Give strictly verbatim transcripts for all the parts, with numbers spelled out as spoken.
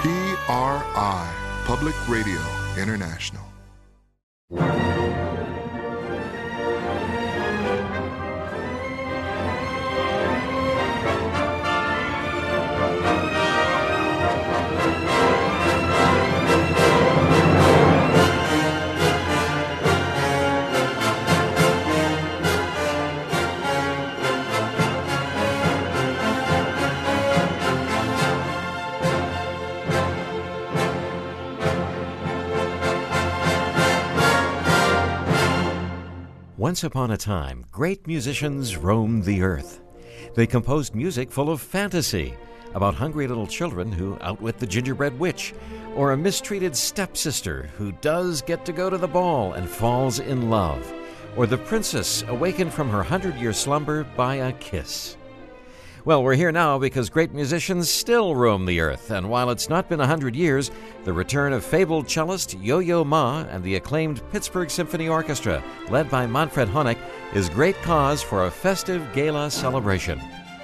P R I, Public Radio International. Once upon a time, great musicians roamed the earth. They composed music full of fantasy, about hungry little children who outwit the gingerbread witch, or a mistreated stepsister who does get to go to the ball and falls in love, or the princess awakened from her hundred-year slumber by a kiss. Well, we're here now because great musicians still roam the earth, and while it's not been a hundred years, the return of fabled cellist Yo-Yo Ma and the acclaimed Pittsburgh Symphony Orchestra, led by Manfred Honeck, is great cause for a festive gala celebration.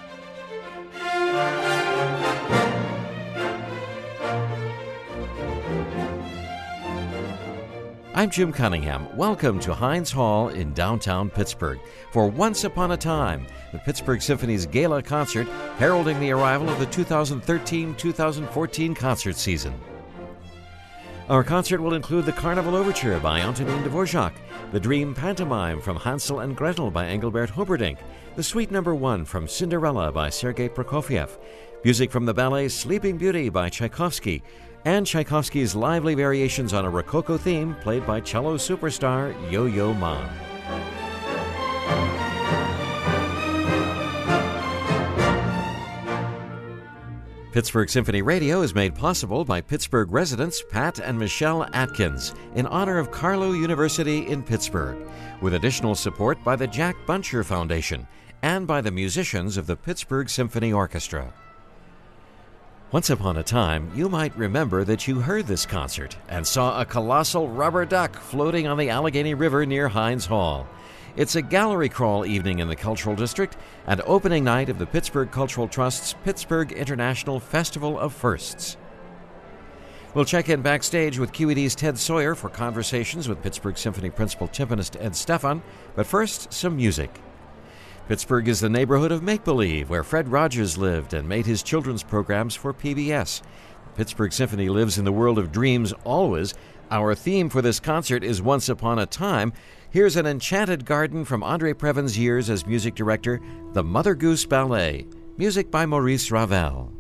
I'm Jim Cunningham. Welcome to Heinz Hall in downtown Pittsburgh for Once Upon a Time, the Pittsburgh Symphony's gala concert heralding the arrival of the two thousand thirteen two thousand fourteen concert season. Our concert will include the Carnival Overture by Antonin Dvorak, the Dream Pantomime from Hansel and Gretel by Engelbert Humperdinck, the Suite Number One from Cinderella by Sergei Prokofiev, music from the ballet Sleeping Beauty by Tchaikovsky, and Tchaikovsky's lively variations on a Rococo theme played by cello superstar Yo-Yo Ma. Pittsburgh Symphony Radio is made possible by Pittsburgh residents Pat and Michelle Atkins in honor of Carlow University in Pittsburgh, with additional support by the Jack Buncher Foundation and by the musicians of the Pittsburgh Symphony Orchestra. Once upon a time, you might remember that you heard this concert and saw a colossal rubber duck floating on the Allegheny River near Heinz Hall. It's a gallery crawl evening in the Cultural District and opening night of the Pittsburgh Cultural Trust's Pittsburgh International Festival of Firsts. We'll check in backstage with Q E D's Ted Sawyer for conversations with Pittsburgh Symphony Principal Timpanist Ed Stefan, but first, some music. Pittsburgh is the neighborhood of make-believe, where Fred Rogers lived and made his children's programs for P B S. The Pittsburgh Symphony lives in the world of dreams always. Our theme for this concert is Once Upon a Time. Here's an enchanted garden from Andre Previn's years as music director, the Mother Goose Ballet, music by Maurice Ravel.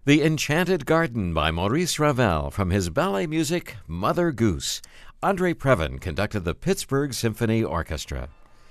The Enchanted Garden by Maurice Ravel from his ballet music, Mother Goose. Andre Previn conducted the Pittsburgh Symphony Orchestra.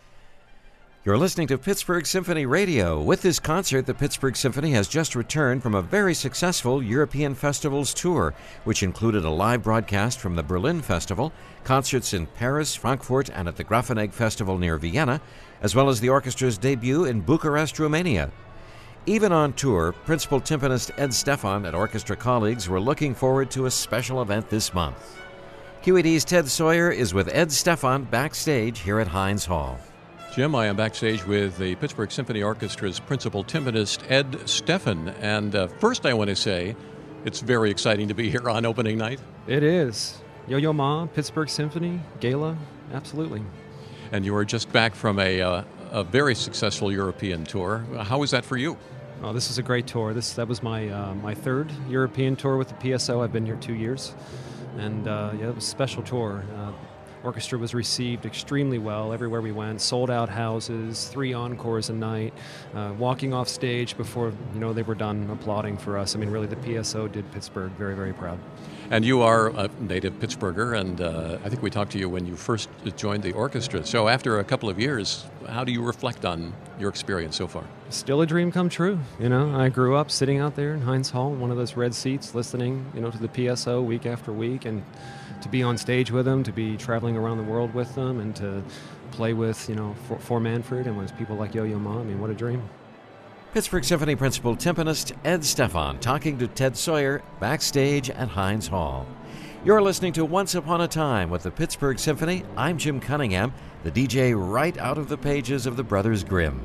You're listening to Pittsburgh Symphony Radio. With this concert, the Pittsburgh Symphony has just returned from a very successful European Festivals tour, which included a live broadcast from the Berlin Festival, concerts in Paris, Frankfurt, and at the Grafenegg Festival near Vienna, as well as the orchestra's debut in Bucharest, Romania. Even on tour, principal timpanist Ed Stefan and orchestra colleagues were looking forward to a special event this month. Q E D's Ted Sawyer is with Ed Stefan backstage here at Heinz Hall. Jim, I am backstage with the Pittsburgh Symphony Orchestra's principal timpanist, Ed Stefan. And uh, first I want to say it's very exciting to be here on opening night. It is. Yo-Yo Ma, Pittsburgh Symphony, Gala, absolutely. And you were just back from a, uh, a very successful European tour. How was that for you? Oh, this is a great tour. This That was my uh, my third European tour with the P S O. I've been here two years. And uh, yeah, it was a special tour. Uh, orchestra was received extremely well everywhere we went. Sold out houses, three encores a night, uh, walking off stage before you know they were done applauding for us. I mean, really, the P S O did Pittsburgh very, very proud. And you are a native Pittsburgher, and uh, I think we talked to you when you first joined the orchestra. So after a couple of years, how do you reflect on your experience so far? Still a dream come true. You know, I grew up sitting out there in Heinz Hall in one of those red seats, listening, you know, to the P S O week after week, and to be on stage with them, to be traveling around the world with them, and to play with, you know, for, for Manfred and with people like Yo-Yo Ma. I mean, what a dream. Pittsburgh Symphony principal timpanist Ed Stefan talking to Ted Sawyer backstage at Heinz Hall. You're listening to Once Upon a Time with the Pittsburgh Symphony. I'm Jim Cunningham, the D J right out of the pages of the Brothers Grimm.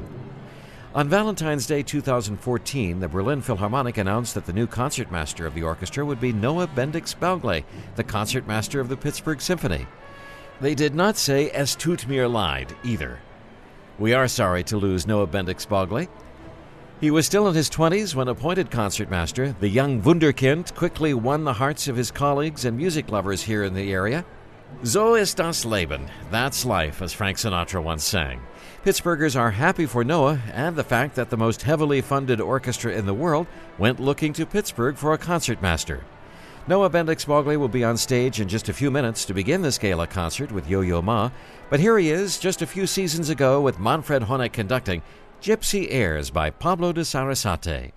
On Valentine's Day two thousand fourteen, the Berlin Philharmonic announced that the new concertmaster of the orchestra would be Noah Bendix-Balgley, the concertmaster of the Pittsburgh Symphony. They did not say "Es tut mir leid" either. We are sorry to lose Noah Bendix-Balgley. He was still in his twenties when appointed concertmaster. The young Wunderkind quickly won the hearts of his colleagues and music lovers here in the area. So ist das Leben. That's life, as Frank Sinatra once sang. Pittsburghers are happy for Noah and the fact that the most heavily funded orchestra in the world went looking to Pittsburgh for a concertmaster. Noah Bendix-Balgley will be on stage in just a few minutes to begin this gala concert with Yo-Yo Ma, but here he is just a few seasons ago with Manfred Honeck conducting Gypsy Airs by Pablo de Sarasate.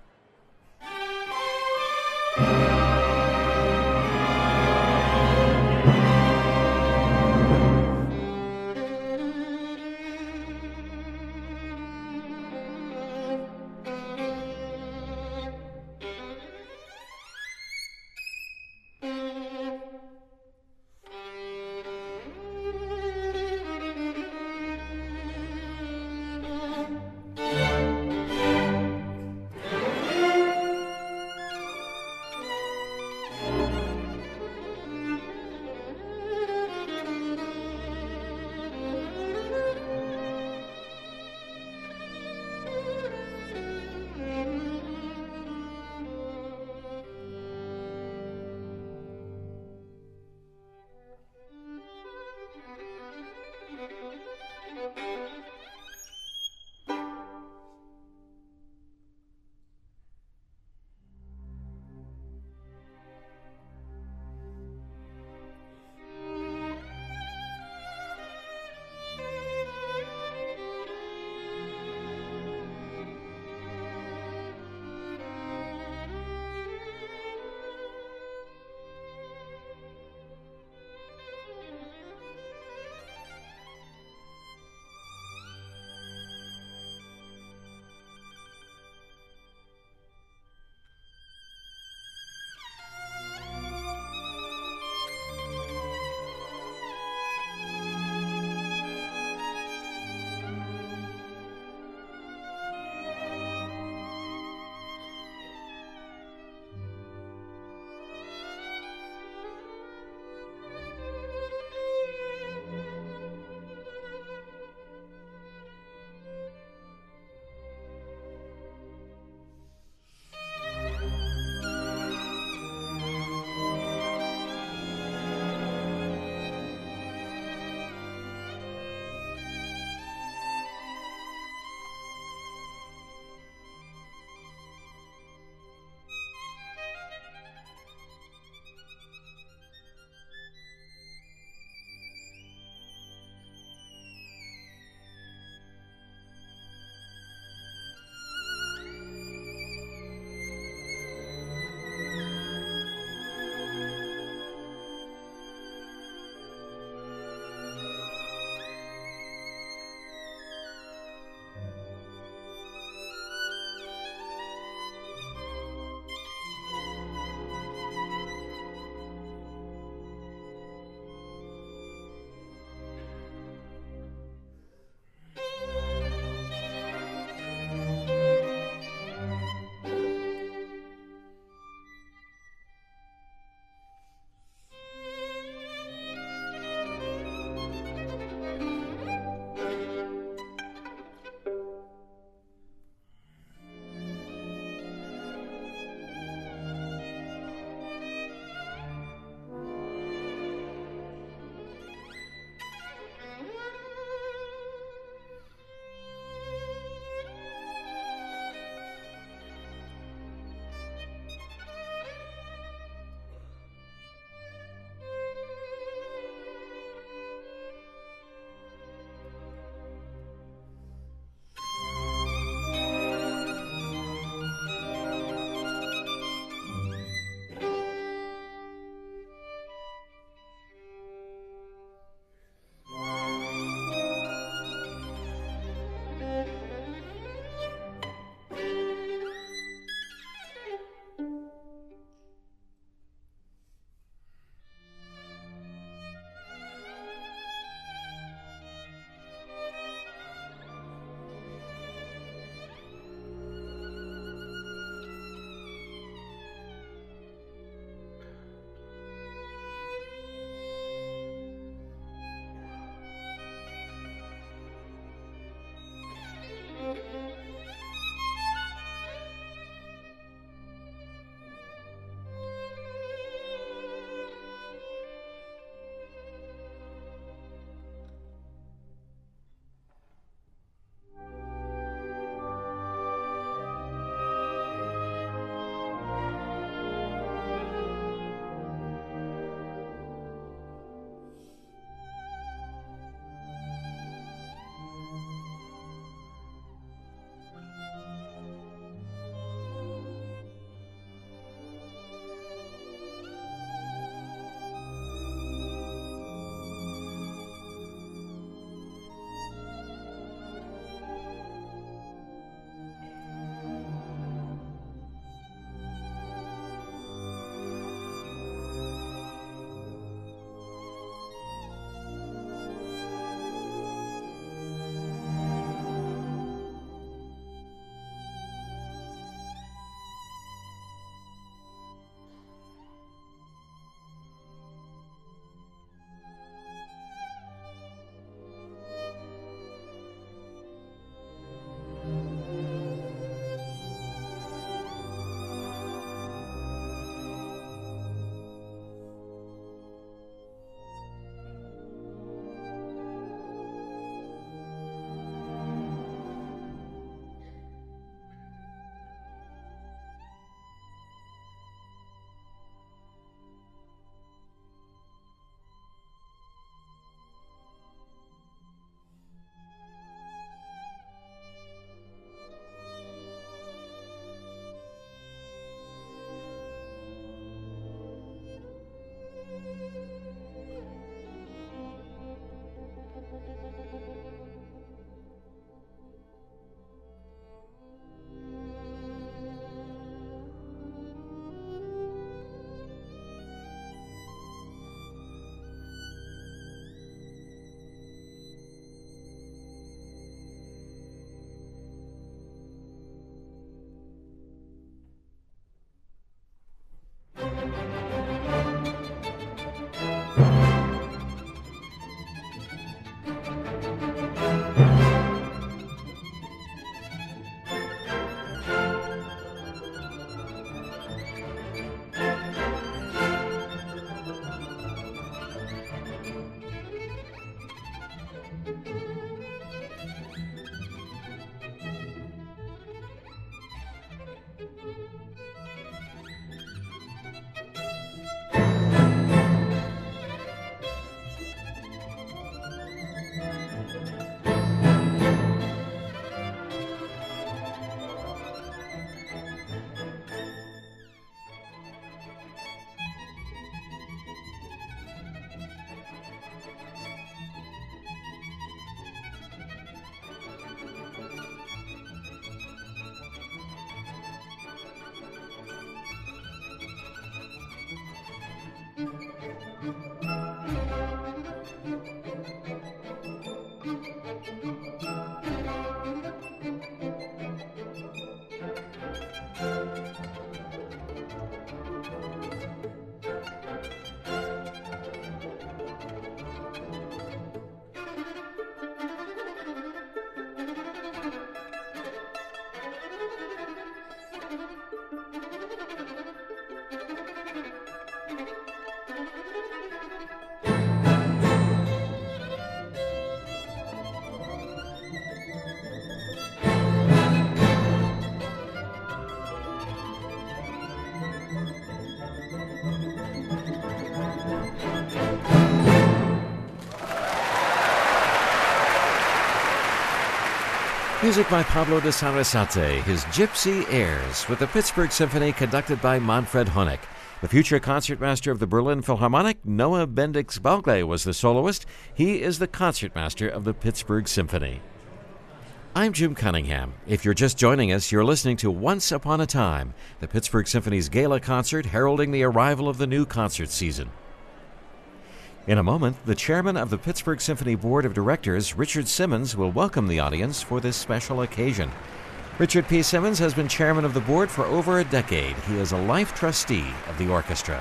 Music by Pablo de Sarasate, his Gypsy Airs, with the Pittsburgh Symphony conducted by Manfred Honeck. The future concertmaster of the Berlin Philharmonic, Noah Bendix-Balgle, was the soloist. He is the concertmaster of the Pittsburgh Symphony. I'm Jim Cunningham. If you're just joining us, you're listening to Once Upon a Time, the Pittsburgh Symphony's gala concert heralding the arrival of the new concert season. In a moment, the chairman of the Pittsburgh Symphony Board of Directors, Richard Simmons, will welcome the audience for this special occasion. Richard P. Simmons has been chairman of the board for over a decade. He is a life trustee of the orchestra.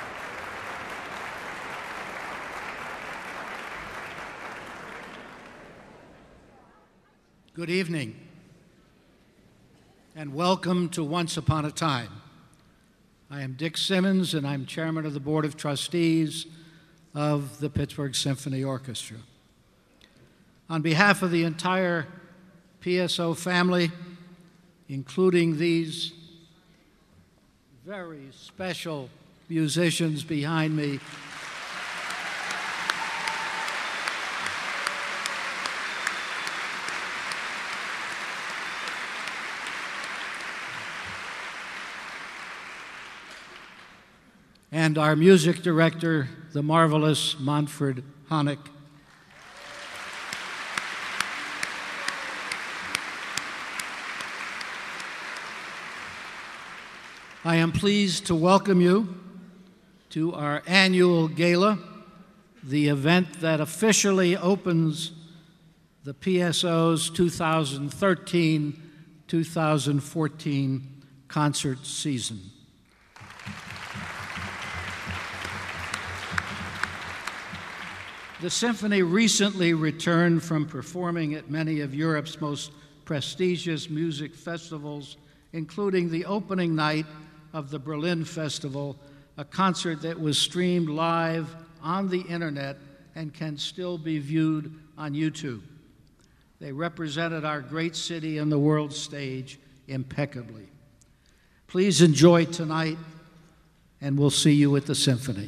Good evening, and welcome to Once Upon a Time. I am Dick Simmons, and I'm chairman of the Board of Trustees of the Pittsburgh Symphony Orchestra. On behalf of the entire P S O family, including these very special musicians behind me, and our music director, the marvelous Manfred Honeck. I am pleased to welcome you to our annual gala, the event that officially opens the P S O's two thousand thirteen two thousand fourteen concert season. The Symphony recently returned from performing at many of Europe's most prestigious music festivals, including the opening night of the Berlin Festival, a concert that was streamed live on the internet and can still be viewed on YouTube. They represented our great city on the world stage impeccably. Please enjoy tonight, and we'll see you at the Symphony.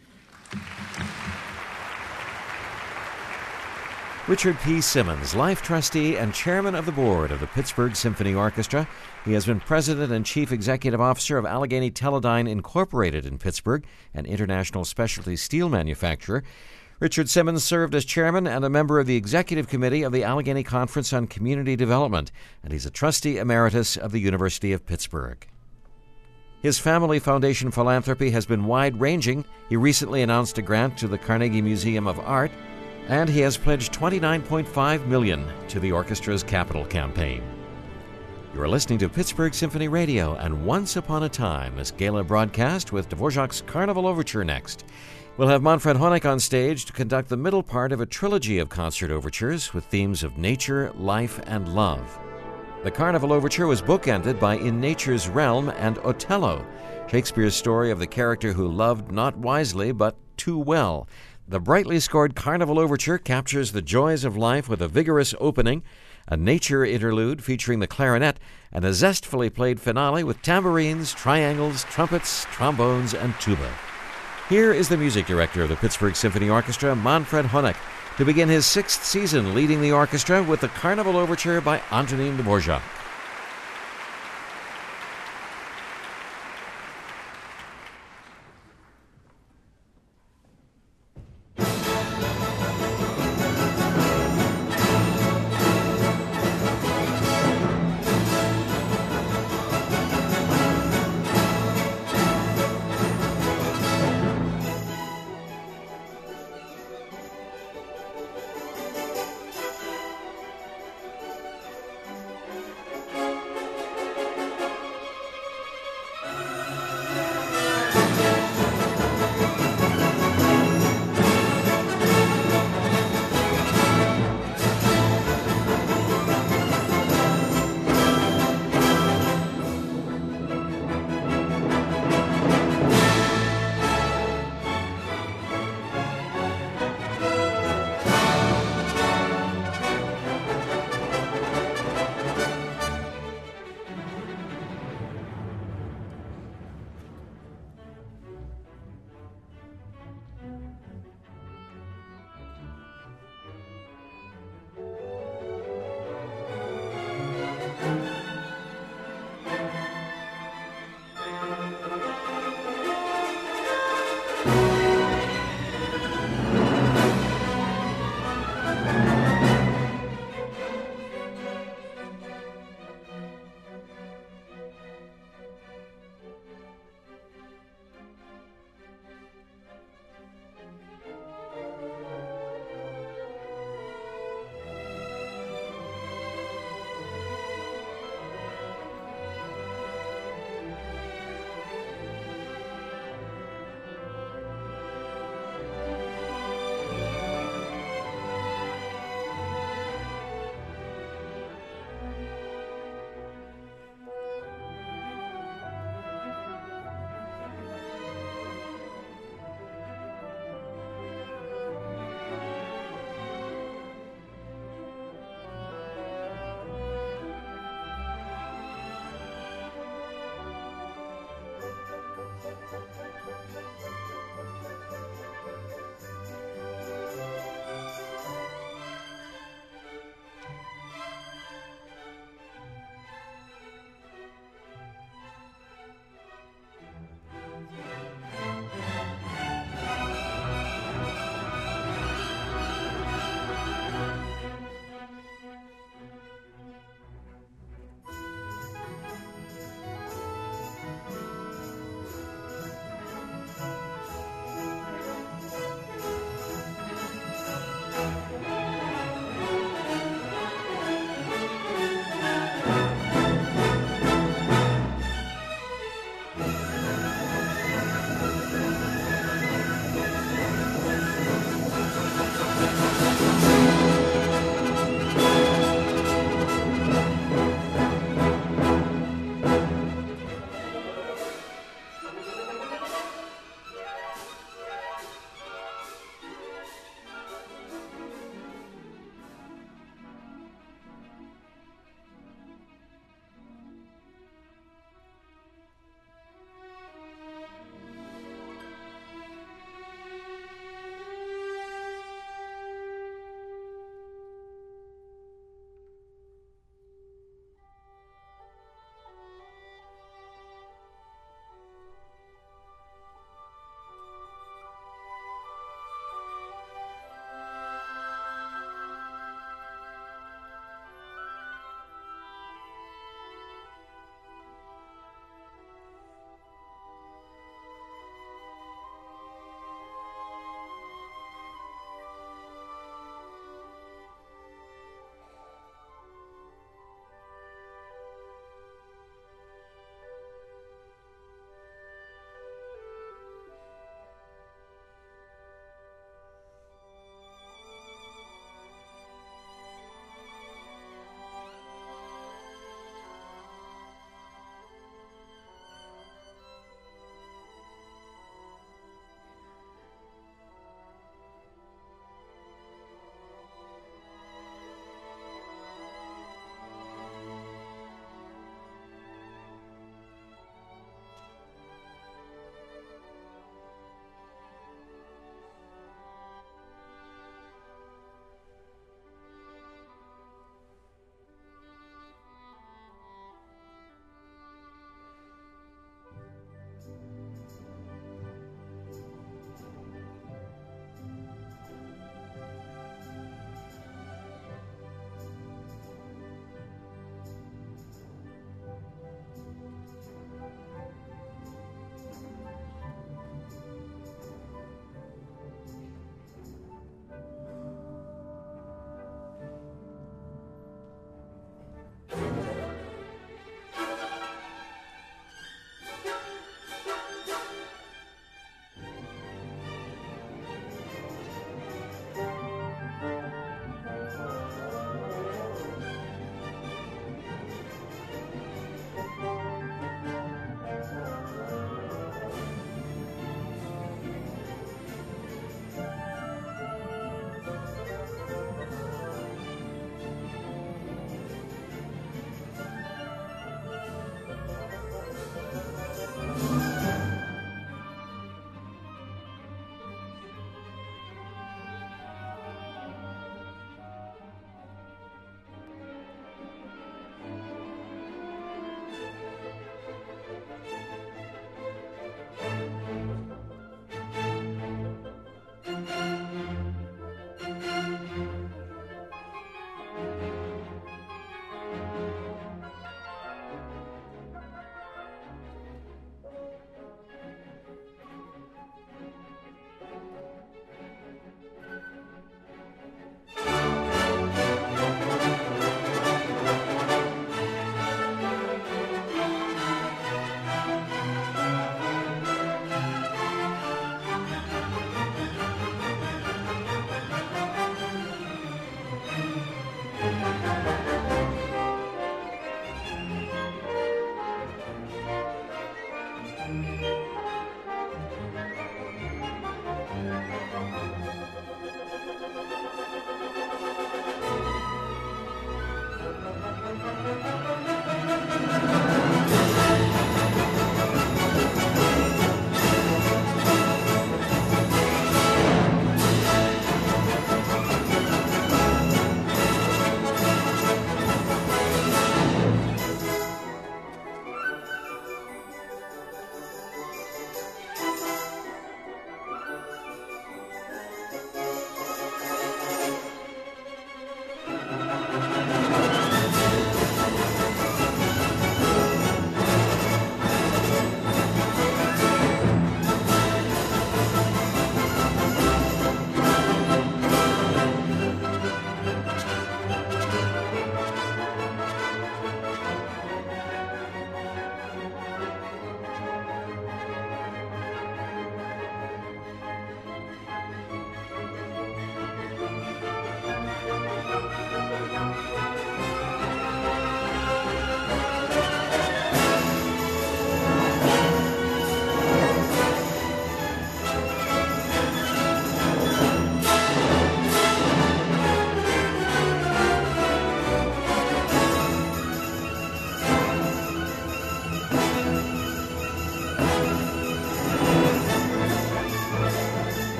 Richard P. Simmons, life trustee and chairman of the board of the Pittsburgh Symphony Orchestra. He has been president and chief executive officer of Allegheny Teledyne Incorporated in Pittsburgh, an international specialty steel manufacturer. Richard Simmons served as chairman and a member of the executive committee of the Allegheny Conference on Community Development, and he's a trustee emeritus of the University of Pittsburgh. His family foundation philanthropy has been wide-ranging. He recently announced a grant to the Carnegie Museum of Art, and he has pledged twenty-nine point five million dollars to the orchestra's capital campaign. You are listening to Pittsburgh Symphony Radio and Once Upon a Time, this gala broadcast with Dvorak's Carnival Overture next. We'll have Manfred Honeck on stage to conduct the middle part of a trilogy of concert overtures with themes of nature, life, and love. The Carnival Overture was bookended by In Nature's Realm and Otello, Shakespeare's story of the character who loved not wisely but too well. The brightly scored Carnival Overture captures the joys of life with a vigorous opening, a nature interlude featuring the clarinet, and a zestfully played finale with tambourines, triangles, trumpets, trombones, and tuba. Here is the music director of the Pittsburgh Symphony Orchestra, Manfred Honeck, to begin his sixth season leading the orchestra with the Carnival Overture by Antonín Dvořák.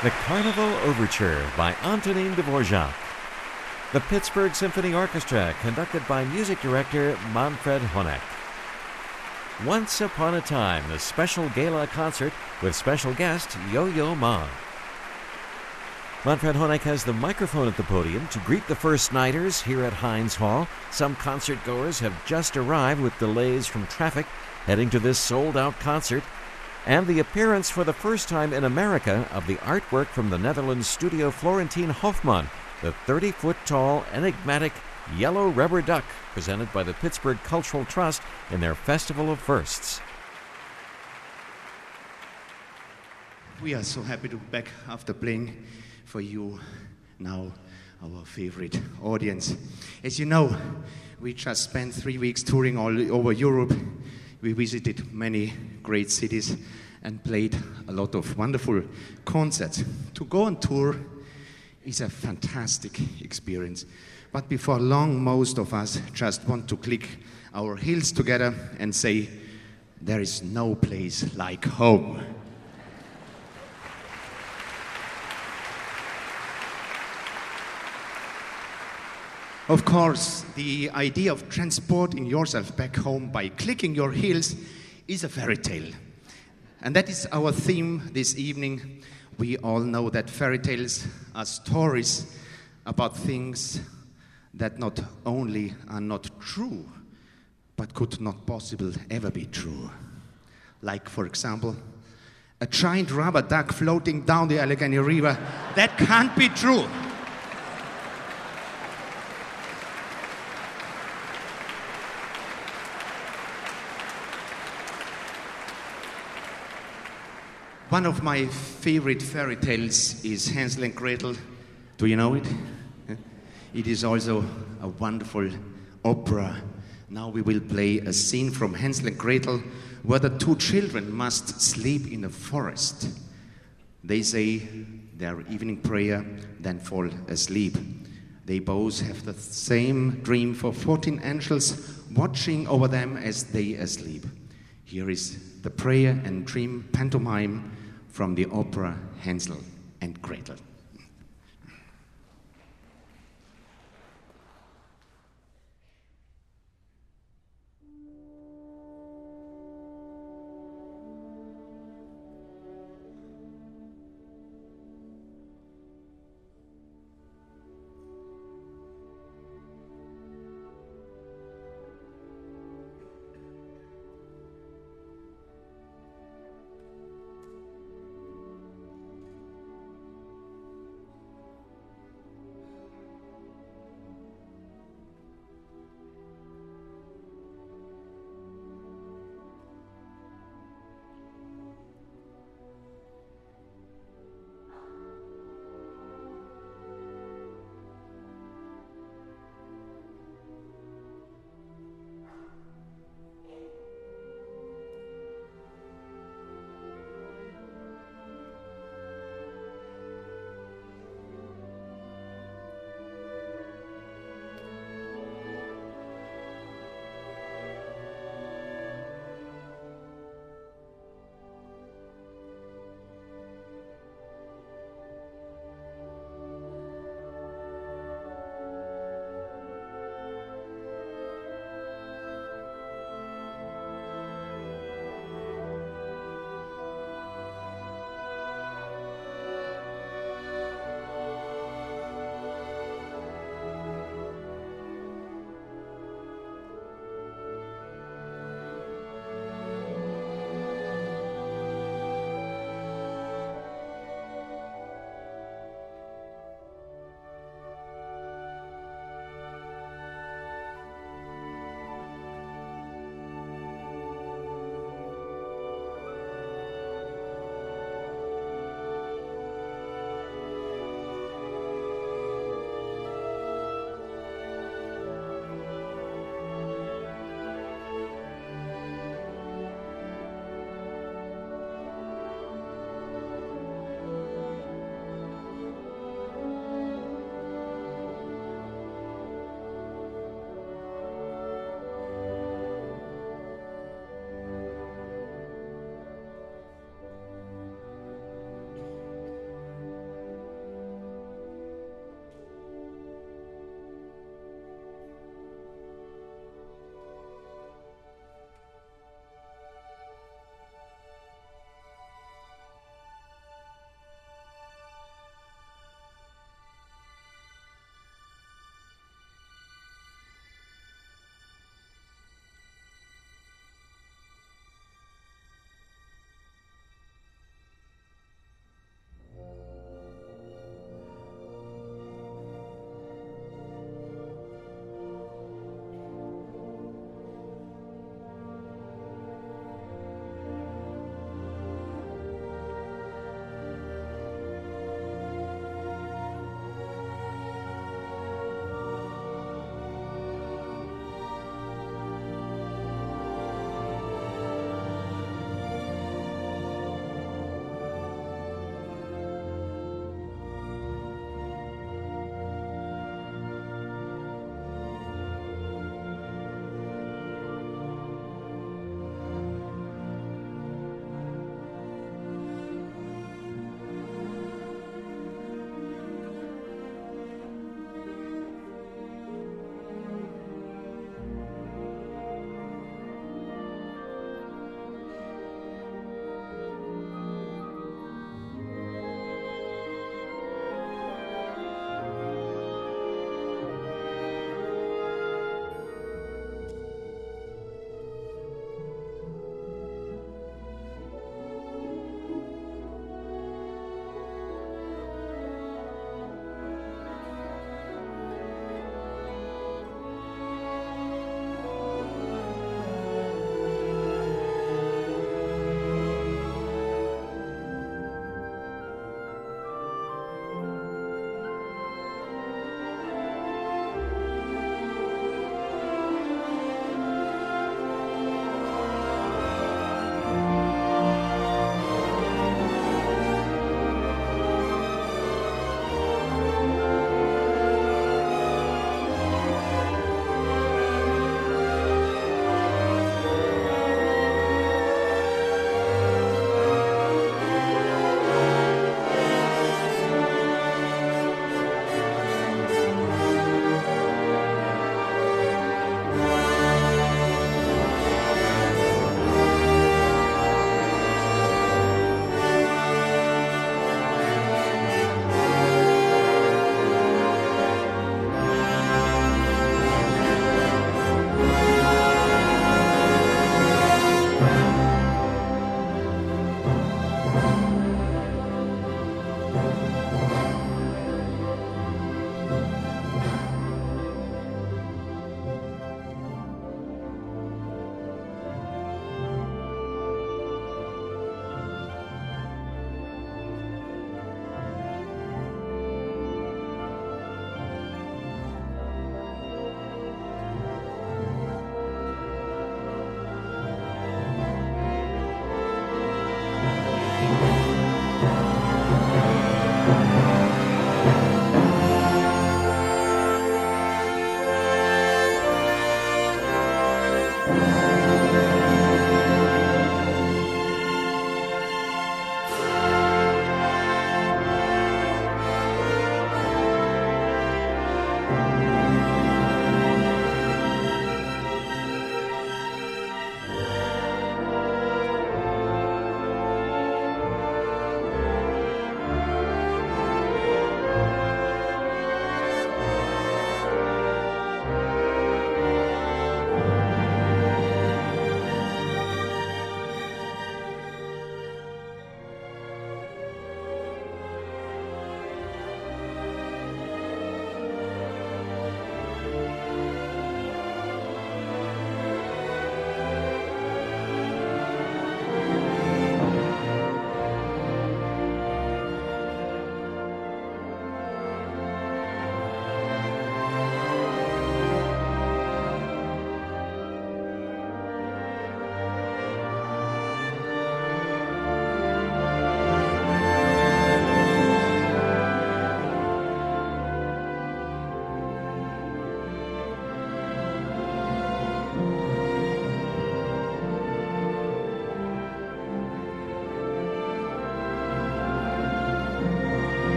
The Carnival Overture by Antonin Dvorak. The Pittsburgh Symphony Orchestra, conducted by music director Manfred Honeck. Once Upon a Time, the special gala concert with special guest Yo-Yo Ma. Manfred Honeck has the microphone at the podium to greet the first nighters here at Heinz Hall. Some concert goers have just arrived with delays from traffic heading to this sold-out concert. And the appearance for the first time in America of the artwork from the Netherlands studio Florentine Hofman, the thirty-foot-tall, enigmatic yellow rubber duck presented by the Pittsburgh Cultural Trust in their Festival of Firsts. We are so happy to be back after playing for you now, our favorite audience. As you know, we just spent three weeks touring all over Europe. We visited many great cities and played a lot of wonderful concerts. To go on tour is a fantastic experience. But before long, most of us just want to click our heels together and say, there is no place like home. Of course, the idea of transporting yourself back home by clicking your heels is a fairy tale. And that is our theme this evening. We all know that fairy tales are stories about things that not only are not true, but could not possibly ever be true. Like, for example, a giant rubber duck floating down the Allegheny River. That can't be true. One of my favorite fairy tales is Hansel and Gretel. Do you know it? It is also a wonderful opera. Now we will play a scene from Hansel and Gretel where the two children must sleep in a forest. They say their evening prayer, then fall asleep. They both have the same dream for fourteen angels watching over them as they asleep. Here is the prayer and dream pantomime from the opera Hansel and Gretel.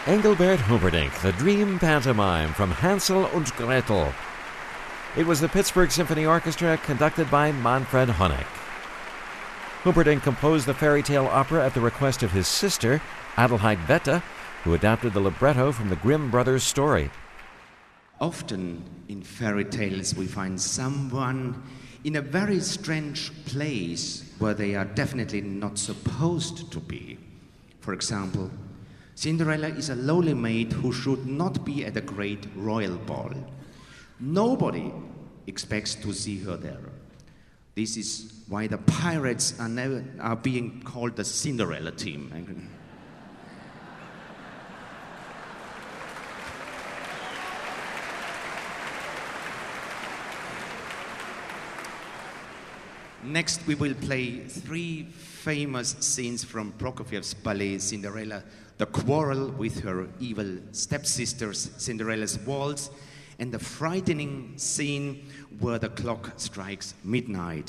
Engelbert Humperdinck, the Dream Pantomime from Hansel und Gretel. It was the Pittsburgh Symphony Orchestra conducted by Manfred Honeck. Humperdinck composed the fairy tale opera at the request of his sister, Adelheid Wette, who adapted the libretto from the Grimm brothers' story. Often in fairy tales we find someone in a very strange place where they are definitely not supposed to be. For example, Cinderella is a lowly maid who should not be at a great royal ball. Nobody expects to see her there. This is why the pirates are, never, are being called the Cinderella team. Next, we will play three famous scenes from Prokofiev's ballet Cinderella: the quarrel with her evil stepsisters, Cinderella's waltz, and the frightening scene where the clock strikes midnight.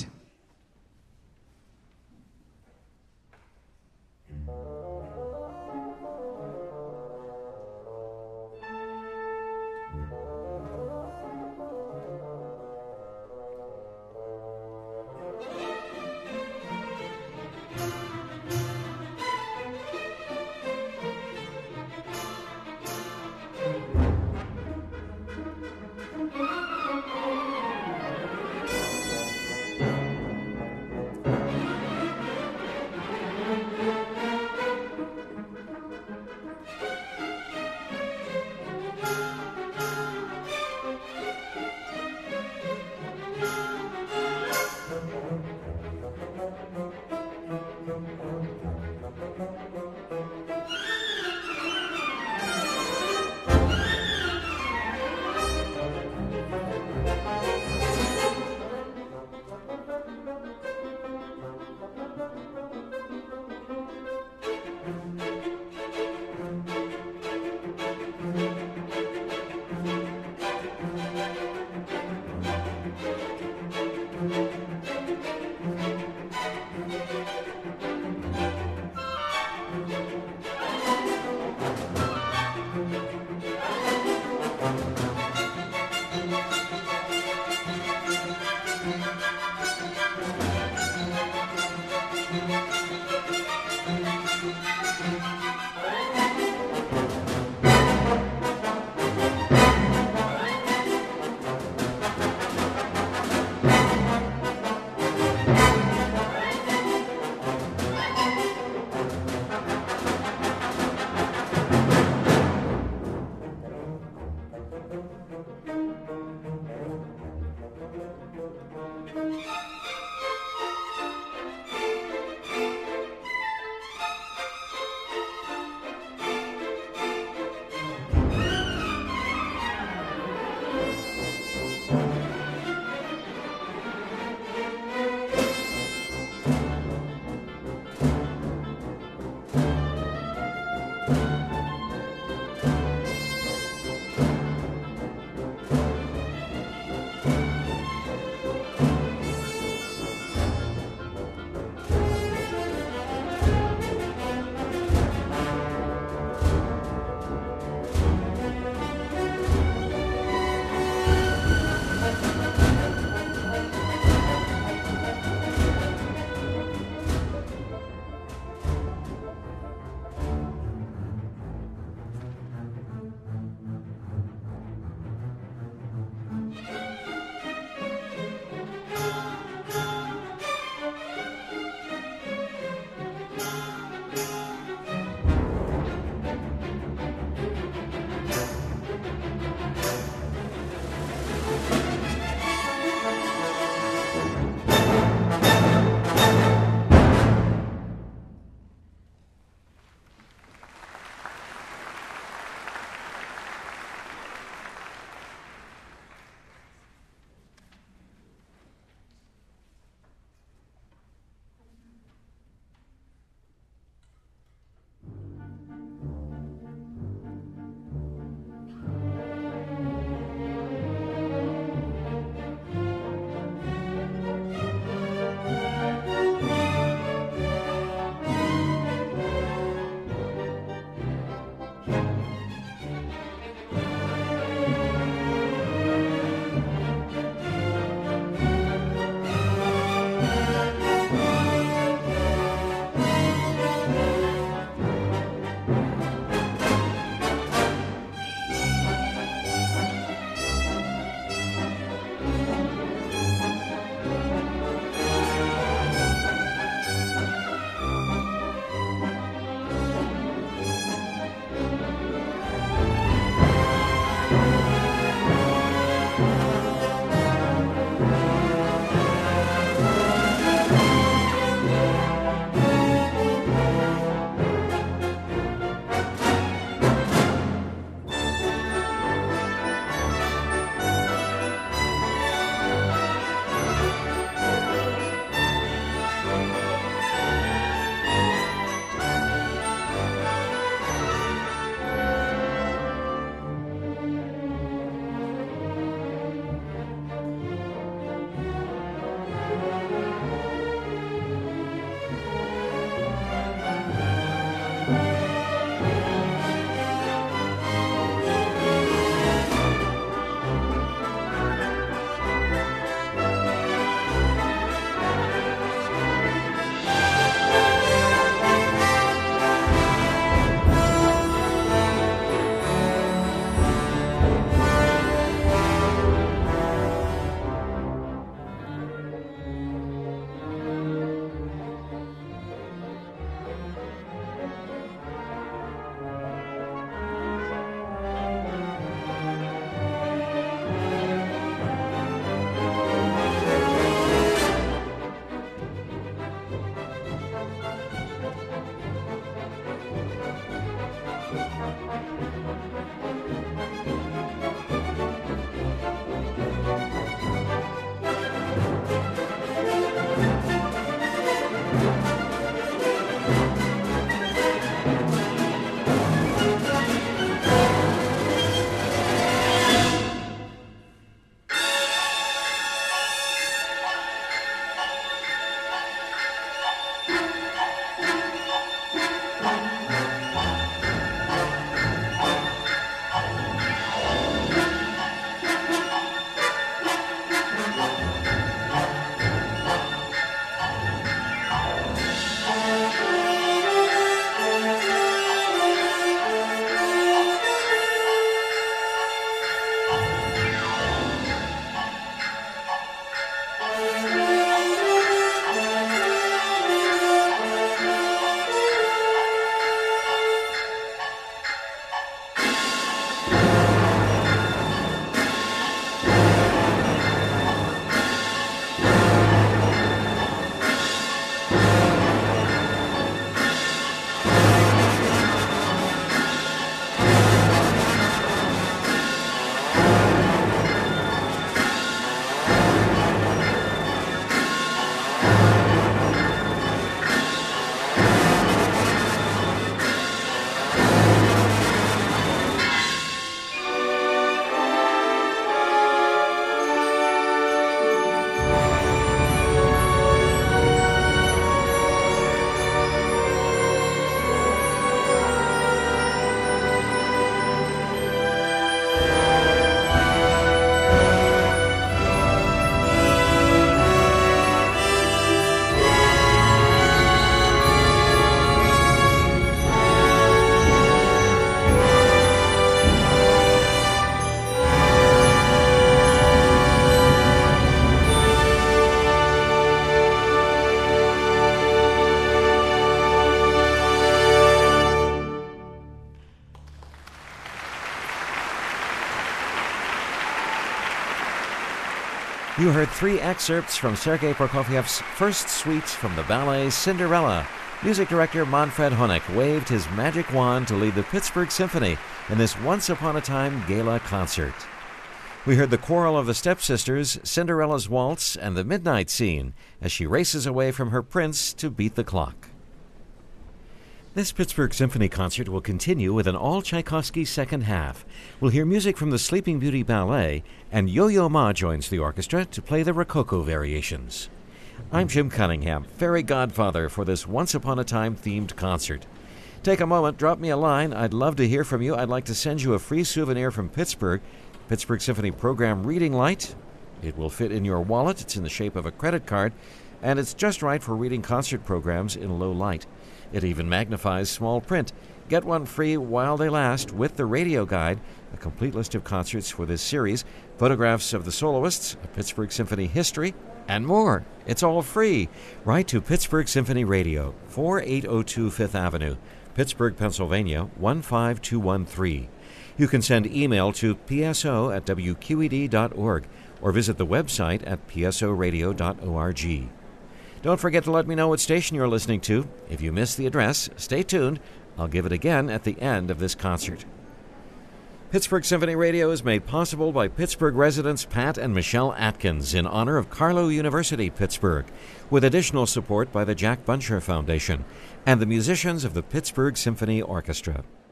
You heard three excerpts from Sergei Prokofiev's first suite from the ballet Cinderella. Music director Manfred Honeck waved his magic wand to lead the Pittsburgh Symphony in this once-upon-a-time gala concert. We heard the Quarrel of the Stepsisters, Cinderella's Waltz, and the Midnight Scene as she races away from her prince to beat the clock. This Pittsburgh Symphony concert will continue with an all-Tchaikovsky second half. We'll hear music from the Sleeping Beauty Ballet, and Yo-Yo Ma joins the orchestra to play the Rococo variations. I'm Jim Cunningham, fairy godfather for this once-upon-a-time themed concert. Take a moment, drop me a line. I'd love to hear from you. I'd like to send you a free souvenir from Pittsburgh, Pittsburgh Symphony Program Reading Light. It will fit in your wallet. It's in the shape of a credit card, and it's just right for reading concert programs in low light. It even magnifies small print. Get one free while they last with the radio guide, a complete list of concerts for this series, photographs of the soloists, a Pittsburgh Symphony history, and more. It's all free. Write to Pittsburgh Symphony Radio, forty-eight oh two Fifth Avenue, Pittsburgh, Pennsylvania, one five two one three. You can send email to p s o at w q e d dot org or visit the website at p s o radio dot org. Don't forget to let me know what station you're listening to. If you miss the address, stay tuned. I'll give it again at the end of this concert. Pittsburgh Symphony Radio is made possible by Pittsburgh residents Pat and Michelle Atkins in honor of Carlow University, Pittsburgh, with additional support by the Jack Buncher Foundation and the musicians of the Pittsburgh Symphony Orchestra.